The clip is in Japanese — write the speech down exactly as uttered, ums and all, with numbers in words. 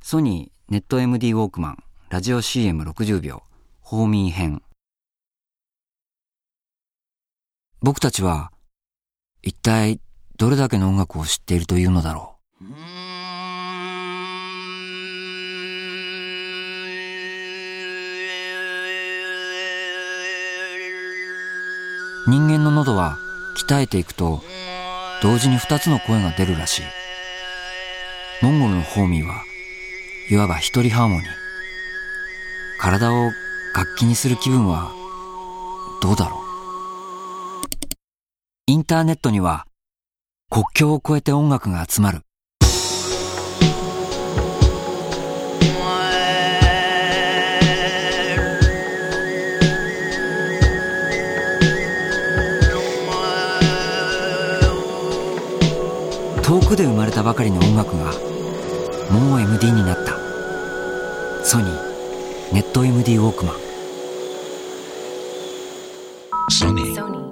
ソニーネット エムディー ウォークマンラジオ シーエムろくじゅう 秒ホーミー編。僕たちは一体どれだけの音楽を知っているというのだろう。人間の喉は鍛えていくと同時に二つの声が出るらしい。モンゴルのホーミーはいわば一人ハーモニー。体を楽器にする気分はどうだろう。インターネットには国境を越えて音楽が集まる。遠くで生まれたばかりの音楽がもう エムディー になった。ソニーネット エムディー ウォークマン。 ソニー